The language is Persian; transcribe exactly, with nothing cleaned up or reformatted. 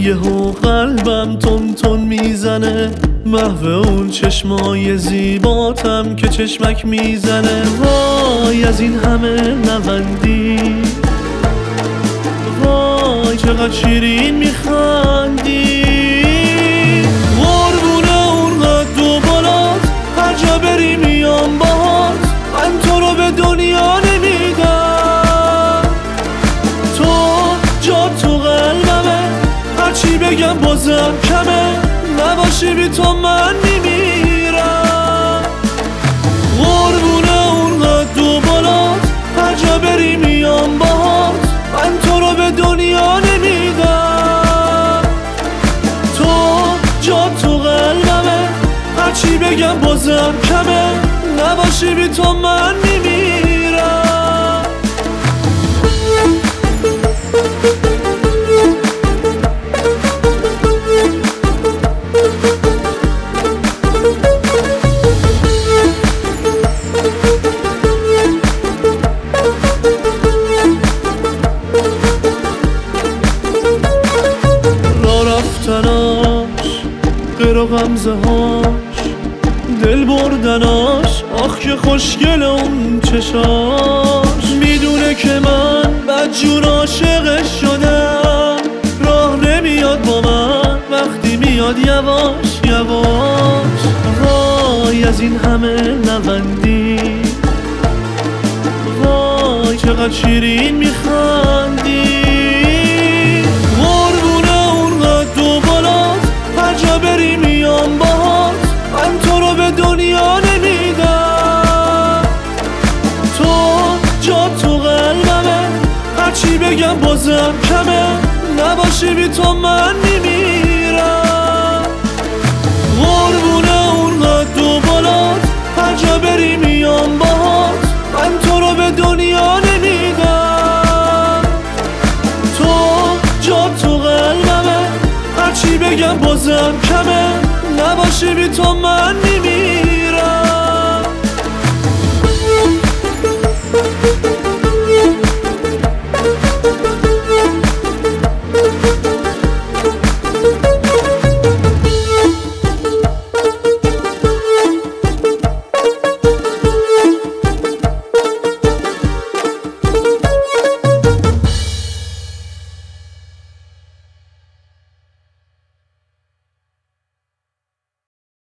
یهو قلبم تون تون میزنه، محو اون چشمای زیباتم که چشمک میزنه. وای از این همه نوندی، وای چقدر شیرین میخندی، قربونه اون قد و بالات، هر جا بری میام باهات، من تو رو به دنیا نمیدم. تو جا تو قلبمه، هرچی بگم بازم کمه، نباشی بی تو من میمیرم. قربونه اون قد و بالات، هر جا بری میام باهات، من تو رو به دنیا نمیدم. تو جا تو قلبمه، هرچی بگم بازم کمه، نباشی بی تو من میمیرم. غیر و غمزه هاش، دل بردناش، آخ که خوشگل اون چشاش. میدونه که من بدجور عاشقش شدم، راه نمیاد با من وقتی میاد یواش یواش. وای از این همه نوندی، وای چقدر شیرین میخندی، بری میام باهات، من تو رو به دنیا نمیدم. تو جا تو قلبمه، هرچی بگم بازم کمه، نباشی بی تو من میمیرم. قربونه اون قد و بالات، هر جا بری میام باهات، من تو رو به دنیا نمیدم. تو جا تو قلبمه، هرچی بگم بازم کمه، نباشی بی تو